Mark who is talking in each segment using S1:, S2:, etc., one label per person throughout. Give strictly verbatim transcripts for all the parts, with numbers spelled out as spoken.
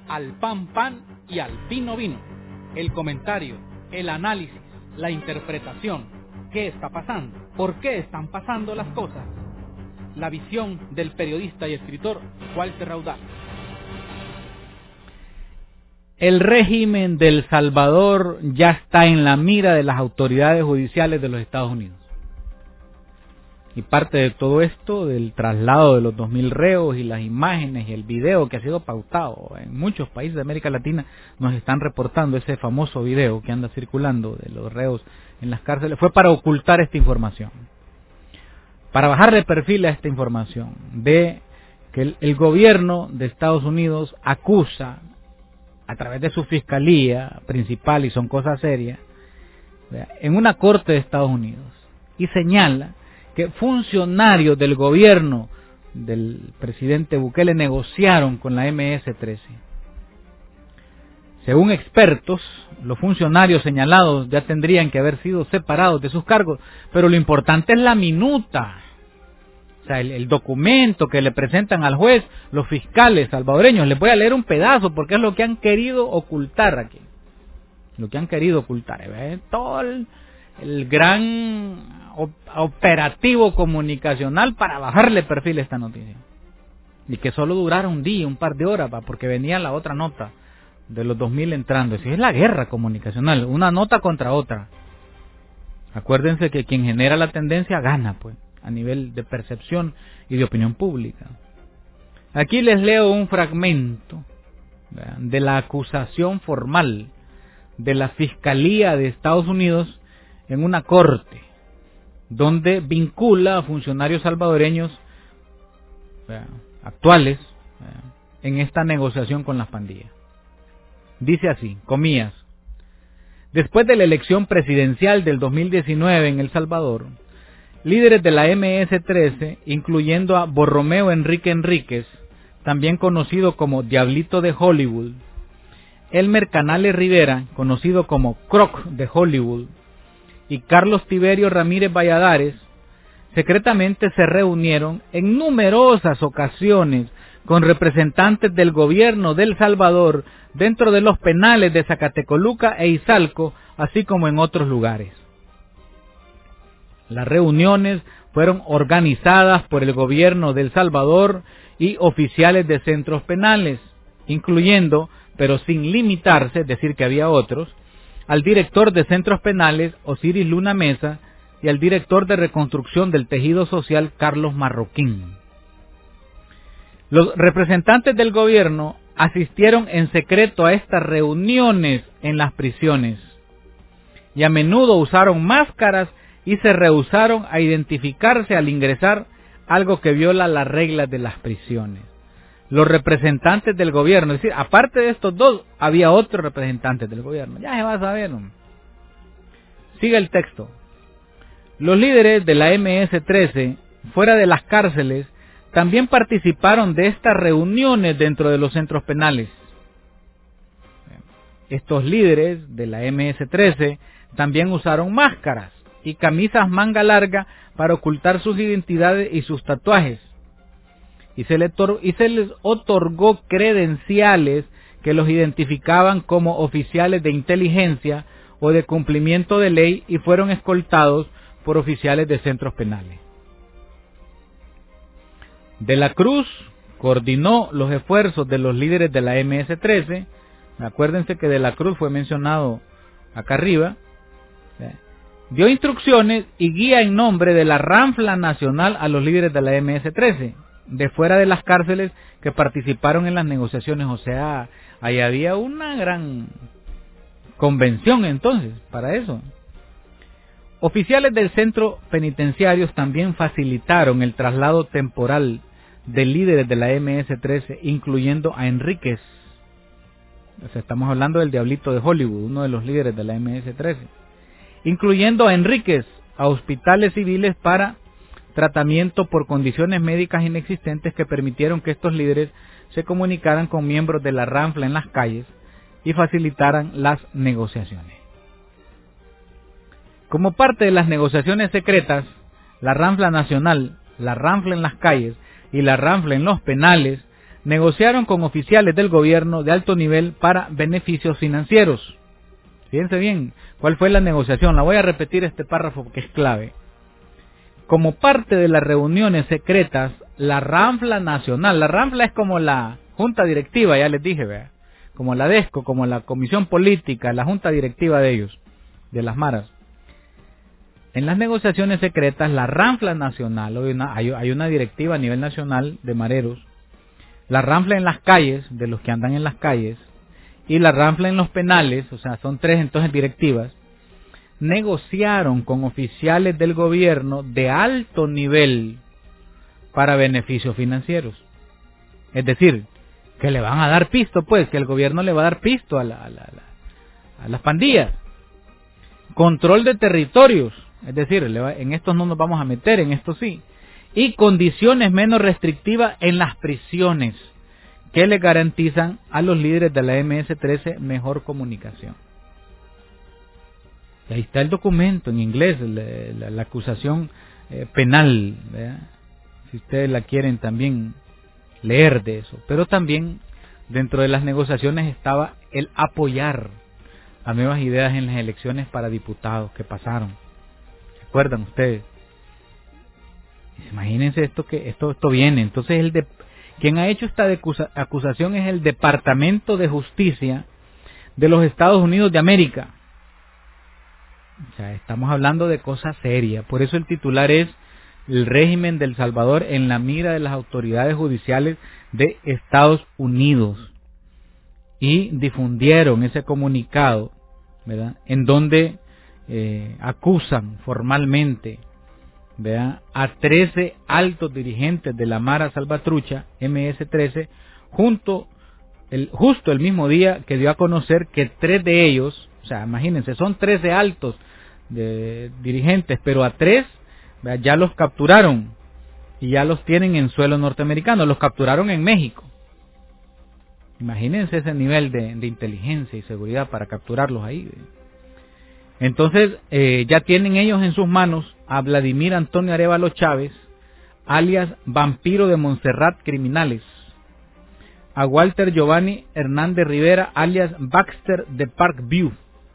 S1: al pan pan y al vino vino. El comentario, el análisis, la interpretación. ¿Qué está pasando? ¿Por qué están pasando las cosas? La visión del periodista y escritor Walter Raudal. El régimen de El Salvador ya está en la mira de las autoridades judiciales de los Estados Unidos. Y parte de todo esto, del traslado de los dos mil reos y las imágenes y el video que ha sido pautado en muchos países de América Latina, nos están reportando ese famoso video que anda circulando de los reos en las cárceles, fue para ocultar esta información, para bajarle perfil a esta información de que el, el gobierno de Estados Unidos acusa a través de su fiscalía principal, y son cosas serias, en una corte de Estados Unidos, y señala que funcionarios del gobierno del presidente Bukele negociaron con la eme ese trece. Según expertos, los funcionarios señalados ya tendrían que haber sido separados de sus cargos, pero lo importante es la minuta, o sea, el, el documento que le presentan al juez los fiscales salvadoreños. Les voy a leer un pedazo porque es lo que han querido ocultar aquí, lo que han querido ocultar, ¿eh? Todo el, el gran operativo comunicacional para bajarle perfil a esta noticia, y que solo durara un día, un par de horas, porque venía la otra nota de los dos mil entrando. Así es la guerra comunicacional, una nota contra otra. Acuérdense que quien genera la tendencia gana, pues, a nivel de percepción y de opinión pública. Aquí les leo un fragmento de la acusación formal de la Fiscalía de Estados Unidos en una corte, donde vincula a funcionarios salvadoreños eh, actuales eh, en esta negociación con las pandillas. Dice así, comillas: después de la elección presidencial del dos mil diecinueve en El Salvador, líderes de la eme ese trece, incluyendo a Borromeo Enrique Enríquez, también conocido como Diablito de Hollywood, Elmer Canales Rivera, conocido como Croc de Hollywood, y Carlos Tiberio Ramírez Valladares, secretamente se reunieron en numerosas ocasiones con representantes del gobierno de El Salvador dentro de los penales de Zacatecoluca e Izalco, así como en otros lugares. Las reuniones fueron organizadas por el gobierno de El Salvador y oficiales de centros penales, incluyendo, pero sin limitarse, es decir que había otros, al director de centros penales, Osiris Luna Mesa, y al director de reconstrucción del tejido social, Carlos Marroquín. Los representantes del gobierno asistieron en secreto a estas reuniones en las prisiones, y a menudo usaron máscaras y se rehusaron a identificarse al ingresar, algo que viola las reglas de las prisiones. Los representantes del gobierno, es decir, aparte de estos dos, había otros representantes del gobierno. Ya se va a saber, ¿no? Sigue el texto. Los líderes de la eme ese trece, fuera de las cárceles, también participaron de estas reuniones dentro de los centros penales. Estos líderes de la eme ese trece también usaron máscaras y camisas manga larga para ocultar sus identidades y sus tatuajes. Y se, le y se les otorgó credenciales que los identificaban como oficiales de inteligencia o de cumplimiento de ley, y fueron escoltados por oficiales de centros penales. De la Cruz coordinó los esfuerzos de los líderes de la eme ese trece. Acuérdense que De la Cruz fue mencionado acá arriba. Dio instrucciones y guía en nombre de la Ranfla Nacional a los líderes de la eme ese trece. De fuera de las cárceles, que participaron en las negociaciones. O sea, ahí había una gran convención entonces para eso. Oficiales del centro penitenciarios también facilitaron el traslado temporal de líderes de la eme ese trece, incluyendo a Enríquez. O sea, estamos hablando del Diablito de Hollywood, uno de los líderes de la eme ese trece. Incluyendo a Enríquez a hospitales civiles para tratamiento por condiciones médicas inexistentes, que permitieron que estos líderes se comunicaran con miembros de la Ranfla en las calles y facilitaran las negociaciones. Como parte de las negociaciones secretas, la Ranfla Nacional, la Ranfla en las calles y la Ranfla en los penales negociaron con oficiales del gobierno de alto nivel para beneficios financieros. Fíjense bien, ¿cuál fue la negociación? La voy a repetir este párrafo porque es clave. Como parte de las reuniones secretas, la Ranfla Nacional, la Ranfla es como la junta directiva, ya les dije, ¿verdad? Como la DESCO, como la comisión política, la junta directiva de ellos, de las maras. En las negociaciones secretas, la Ranfla Nacional, hay una, hay, hay una directiva a nivel nacional de mareros, la Ranfla en las calles, de los que andan en las calles, y la Ranfla en los penales, o sea, son tres entonces directivas, negociaron con oficiales del gobierno de alto nivel para beneficios financieros. Es decir, que le van a dar pisto, pues, que el gobierno le va a dar pisto a, la, a, la, a, la, a las pandillas. Control de territorios, es decir, le va, en estos no nos vamos a meter, en estos sí. Y condiciones menos restrictivas en las prisiones, que le garantizan a los líderes de la eme ese trece mejor comunicación. Y ahí está el documento en inglés, la, la, la acusación eh, penal, ¿verdad? Si ustedes la quieren también leer de eso. Pero también dentro de las negociaciones estaba el apoyar a nuevas ideas en las elecciones para diputados que pasaron. ¿Se acuerdan ustedes? Imagínense esto que esto esto viene. Entonces el de quien ha hecho esta acusación es el Departamento de Justicia de los Estados Unidos de América. O sea, estamos hablando de cosas serias. Por eso el titular es: el régimen de El Salvador en la mira de las autoridades judiciales de Estados Unidos. Y difundieron ese comunicado, ¿verdad?, en donde eh, acusan formalmente, ¿verdad?, a trece altos dirigentes de la Mara Salvatrucha, eme ese trece, junto el, justo el mismo día que dio a conocer que tres de ellos, o sea, imagínense, son trece altos de dirigentes, pero a tres ya los capturaron y ya los tienen en suelo norteamericano, los capturaron en México. Imagínense ese nivel de, de inteligencia y seguridad para capturarlos ahí. Entonces eh, ya tienen ellos en sus manos a Vladimir Antonio Arévalo Chávez, alias Vampiro de Montserrat Criminales, a Walter Giovanni Hernández Rivera, alias Baxter de Parkview,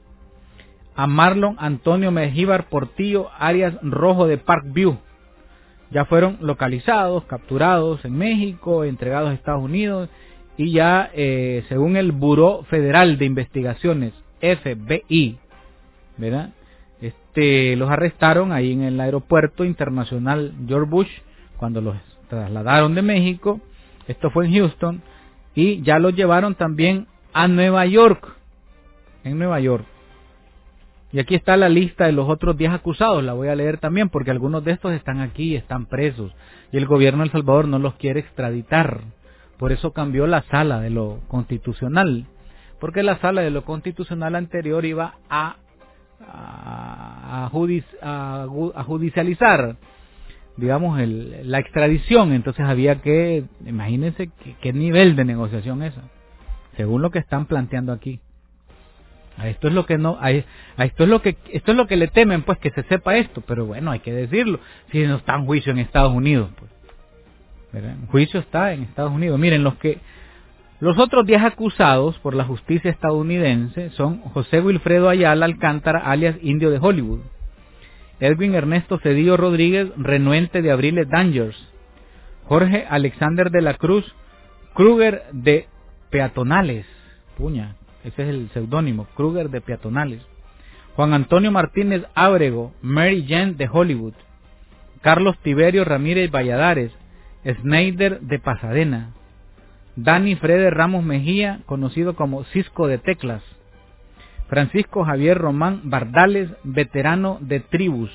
S1: a Marlon Antonio Mejíbar Portillo, alias Rojo de Parkview. Ya fueron localizados, capturados en México, entregados a Estados Unidos, y ya eh, según el Buró Federal de Investigaciones, efe be i, ¿verdad?, este, los arrestaron ahí en el aeropuerto internacional George Bush cuando los trasladaron de México. Esto fue en Houston, y ya los llevaron también a Nueva York, en Nueva York. Y aquí está la lista de los otros diez acusados, la voy a leer también porque algunos de estos están aquí, están presos, y el gobierno de El Salvador no los quiere extraditar. Por eso cambió la sala de lo constitucional, porque la sala de lo constitucional anterior iba a, a, a, judici, a, a judicializar, digamos, el, la extradición. Entonces había que, imagínense qué, qué nivel de negociación esa, según lo que están planteando aquí. A esto es lo que no, a, a esto es lo que, esto es lo que le temen, pues, que se sepa esto. Pero bueno, hay que decirlo, si no está en juicio en Estados Unidos, pues. ¿Verdad? El juicio está en Estados Unidos. Miren, los que los otros diez acusados por la justicia estadounidense son José Wilfredo Ayala Alcántara, alias Indio de Hollywood; Edwin Ernesto Cedillo Rodríguez, renuente de Abriles Dangers; Jorge Alexander de la Cruz Kruger de Peatonales, puña, ese es el seudónimo, Kruger de Peatonales; Juan Antonio Martínez Ábrego, Mary Jane de Hollywood; Carlos Tiberio Ramírez Valladares, Snyder de Pasadena; Dani Frede Ramos Mejía, conocido como Cisco de Teclas; Francisco Javier Román Bardales, veterano de Tribus;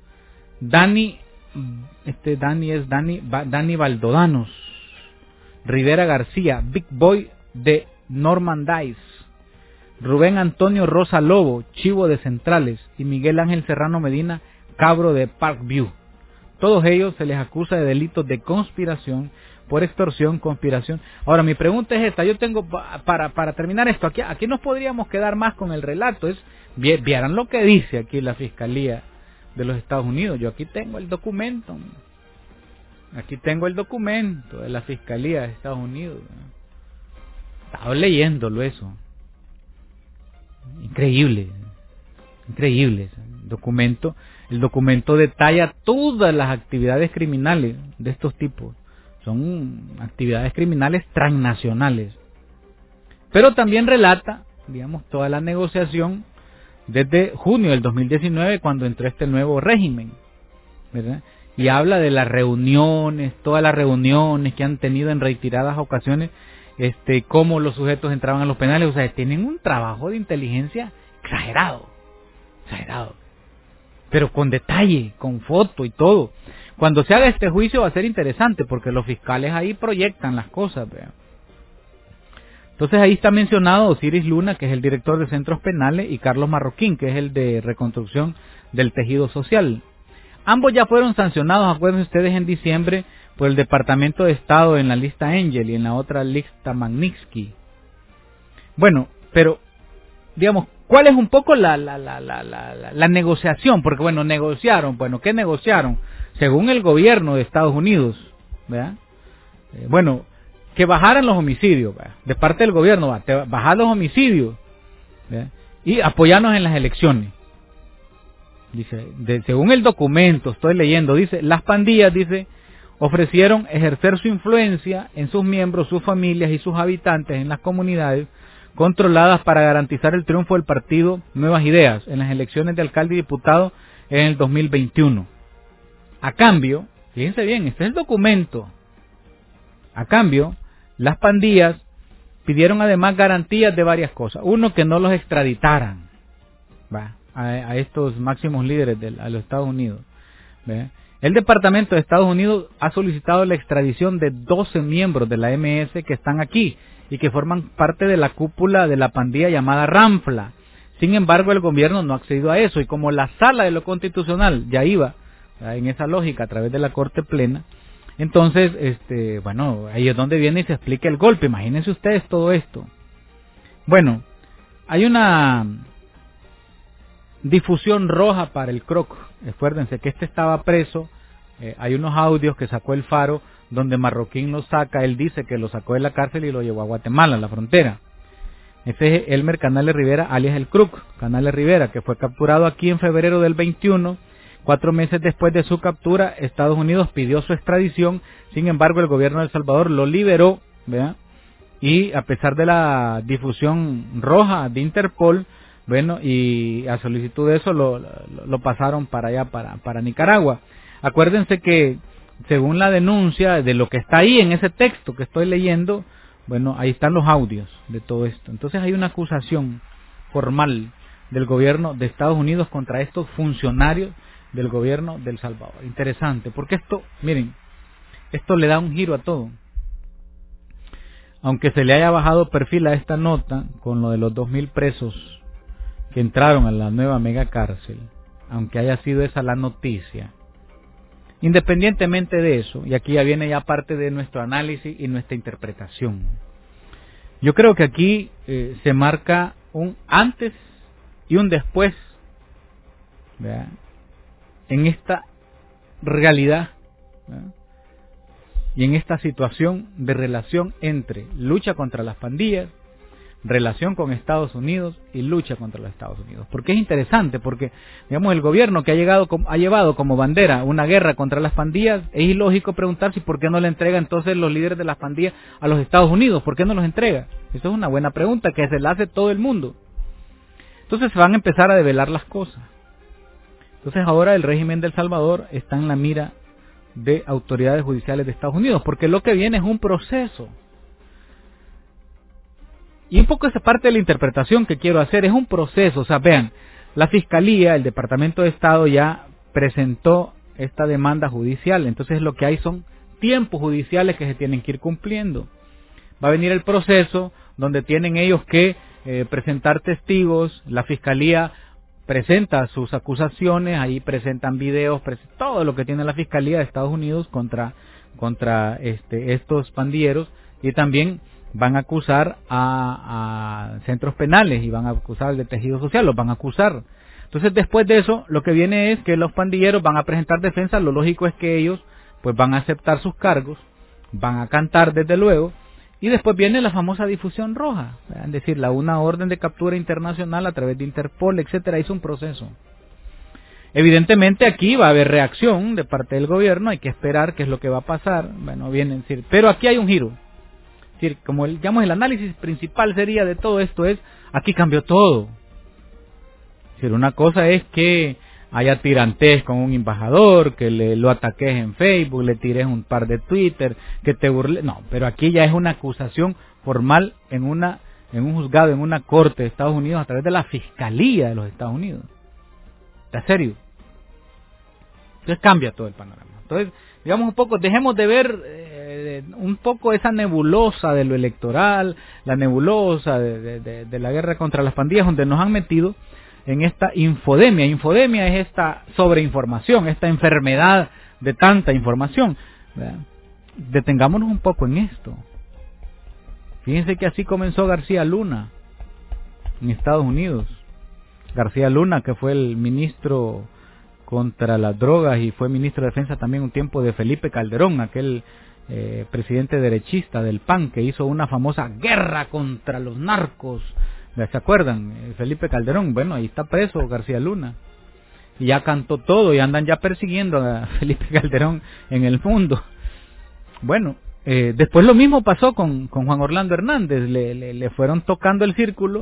S1: Dani, este Dani es Dani, Dani Valdodanos Rivera García, Big Boy de Normandice; Rubén Antonio Rosa Lobo, Chivo de Centrales; y Miguel Ángel Serrano Medina, Cabro de Parkview. Todos ellos se les acusa de delitos de conspiración, por extorsión, conspiración. Ahora, mi pregunta es esta, yo tengo, para para terminar esto, aquí, aquí nos podríamos quedar más con el relato, es, vieran lo que dice aquí la Fiscalía de los Estados Unidos. Yo aquí tengo el documento, Aquí tengo el documento de la Fiscalía de Estados Unidos. Estaba leyéndolo eso. Increíble. Increíble. El documento, el documento detalla todas las actividades criminales de estos tipos. Son actividades criminales transnacionales. Pero también relata, digamos, toda la negociación desde junio del dos mil diecinueve, cuando entró este nuevo régimen, ¿verdad? Y habla de las reuniones, todas las reuniones que han tenido en reiteradas ocasiones, este, cómo los sujetos entraban a los penales. O sea, tienen un trabajo de inteligencia exagerado, exagerado, pero con detalle, con foto y todo. Cuando se haga este juicio va a ser interesante, porque los fiscales ahí proyectan las cosas, ¿verdad? Entonces ahí está mencionado Osiris Luna, que es el director de centros penales, y Carlos Marroquín, que es el de reconstrucción del tejido social. Ambos ya fueron sancionados, acuérdense ustedes, en diciembre por el Departamento de Estado en la lista Angel y en la otra lista Magnitsky. Bueno, pero, digamos, ¿cuál es un poco la, la, la, la, la, la, la negociación? Porque, bueno, negociaron, bueno, ¿qué negociaron? Según el gobierno de Estados Unidos, ¿verdad? Eh, bueno, que bajaran los homicidios, ¿verdad? De parte del gobierno, ¿verdad? Te bajar los homicidios, ¿verdad? Y apoyarnos en las elecciones. Dice, de, según el documento, estoy leyendo, dice, las pandillas, dice, ofrecieron ejercer su influencia en sus miembros, sus familias y sus habitantes en las comunidades controladas para garantizar el triunfo del partido Nuevas Ideas en las elecciones de alcalde y diputado en el dos mil veintiuno. A cambio, fíjense bien, este es el documento, a cambio, las pandillas pidieron además garantías de varias cosas. Uno, que no los extraditaran, ¿va? A, a estos máximos líderes de a los Estados Unidos, ¿ve? El Departamento de Estados Unidos ha solicitado la extradición de doce miembros de la M S que están aquí y que forman parte de la cúpula de la pandilla llamada Ranfla. Sin embargo, el gobierno no ha accedido a eso, y como la Sala de lo Constitucional ya iba, ¿verdad?, en esa lógica a través de la Corte Plena, entonces, este, bueno, ahí es donde viene y se explica el golpe. Imagínense ustedes todo esto. Bueno, hay una difusión roja para el Croc. Acuérdense que este estaba preso. Eh, hay unos audios que sacó el Faro donde Marroquín lo saca. Él dice que lo sacó de la cárcel y lo llevó a Guatemala, a la frontera. Ese es Elmer Canales Rivera, alias el Croc. Canales Rivera, que fue capturado aquí en febrero del veintiuno. Cuatro meses después de su captura, Estados Unidos pidió su extradición. Sin embargo, el gobierno de El Salvador lo liberó, ¿verdad? Y a pesar de la difusión roja de Interpol, bueno, y a solicitud de eso lo, lo, lo pasaron para allá, para, para Nicaragua. Acuérdense que, según la denuncia de lo que está ahí en ese texto que estoy leyendo, bueno, ahí están los audios de todo esto. Entonces hay una acusación formal del gobierno de Estados Unidos contra estos funcionarios del gobierno de El Salvador. Interesante, porque esto, miren, esto le da un giro a todo. Aunque se le haya bajado perfil a esta nota con lo de los dos mil presos que entraron a la nueva mega cárcel, aunque haya sido esa la noticia, independientemente de eso, y aquí ya viene ya parte de nuestro análisis y nuestra interpretación, yo creo que aquí eh, se marca un antes y un después, ¿verdad?, en esta realidad, ¿verdad?, y en esta situación de relación entre lucha contra las pandillas, relación con Estados Unidos y lucha contra los Estados Unidos. Porque es interesante, porque digamos el gobierno que ha llegado ha llevado como bandera una guerra contra las pandillas, es ilógico preguntarse por qué no le entrega entonces los líderes de las pandillas a los Estados Unidos. ¿Por qué no los entrega? Eso es una buena pregunta que se la hace todo el mundo. Entonces se van a empezar a develar las cosas. Entonces ahora el régimen de El Salvador está en la mira de autoridades judiciales de Estados Unidos, porque lo que viene es un proceso. Y un poco esa parte de la interpretación que quiero hacer es un proceso. O sea, vean, la Fiscalía, el Departamento de Estado ya presentó esta demanda judicial. Entonces lo que hay son tiempos judiciales que se tienen que ir cumpliendo. Va a venir el proceso donde tienen ellos que eh, presentar testigos. La Fiscalía presenta sus acusaciones, ahí presentan videos, pres todo lo que tiene la Fiscalía de Estados Unidos contra, contra este, estos pandilleros, y también van a acusar a, a centros penales y van a acusar de tejido social, los van a acusar. Entonces después de eso, lo que viene es que los pandilleros van a presentar defensa. Lo lógico es que ellos pues van a aceptar sus cargos, van a cantar desde luego, y después viene la famosa difusión roja, ¿verdad? Es decir, la una orden de captura internacional a través de Interpol, etcétera, es un proceso. Evidentemente aquí va a haber reacción de parte del gobierno, hay que esperar qué es lo que va a pasar, bueno, viene, es decir, pero aquí hay un giro. Es decir, como el, digamos, el análisis principal sería de todo esto es, aquí cambió todo. Es decir, una cosa es que haya tirantes con un embajador, que le lo ataques en Facebook, le tires un par de Twitter, que te burles, no, pero aquí ya es una acusación formal en una en un juzgado, en una corte de Estados Unidos a través de la Fiscalía de los Estados Unidos. ¿Está serio? Entonces cambia todo el panorama. Entonces, digamos un poco, dejemos de ver eh, un poco esa nebulosa de lo electoral, la nebulosa de, de, de, de la guerra contra las pandillas, donde nos han metido en esta infodemia. Infodemia es esta sobreinformación, esta enfermedad de tanta información, ¿verdad? Detengámonos un poco en esto. Fíjense que así comenzó García Luna en Estados Unidos. García Luna, que fue el ministro contra las drogas y fue ministro de Defensa también un tiempo de Felipe Calderón, aquel eh, presidente derechista del P A N que hizo una famosa guerra contra los narcos. ¿Se acuerdan? Felipe Calderón, bueno, ahí está preso García Luna. Y ya cantó todo y andan ya persiguiendo a Felipe Calderón en el mundo. Bueno, eh, después lo mismo pasó con, con Juan Orlando Hernández, le, le, le fueron tocando el círculo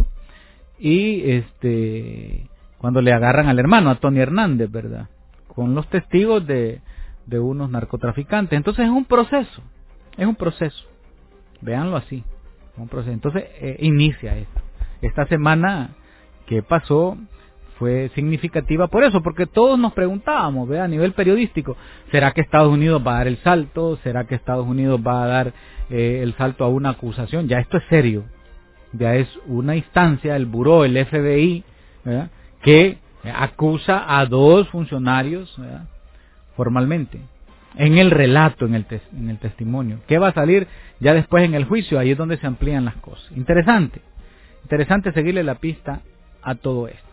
S1: y este cuando le agarran al hermano, a Tony Hernández, ¿verdad? Con los testigos de, de unos narcotraficantes. Entonces es un proceso, es un proceso, véanlo así, es un proceso. Entonces eh, inicia esto. Esta semana que pasó fue significativa por eso, porque todos nos preguntábamos, ¿ve? A nivel periodístico, ¿será que Estados Unidos va a dar el salto? ¿Será que Estados Unidos va a dar eh, el salto a una acusación? Ya esto es serio, ya es una instancia, el buró, el F B I, ¿verdad?, que acusa a dos funcionarios, ¿verdad?, formalmente, en el relato, en el, tes en el testimonio. ¿Qué va a salir ya después en el juicio? Ahí es donde se amplían las cosas. Interesante. Interesante seguirle la pista a todo esto.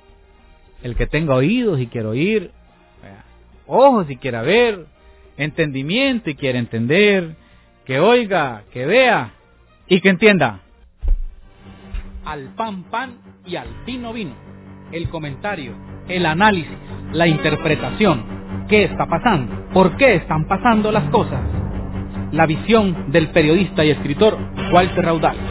S1: El que tenga oídos y quiera oír, ojos y quiera ver, entendimiento y quiera entender, que oiga, que vea y que entienda. Al pan pan y al vino vino. El comentario, el análisis, la interpretación. ¿Qué está pasando? ¿Por qué están pasando las cosas? La visión del periodista y escritor Walter Raudal.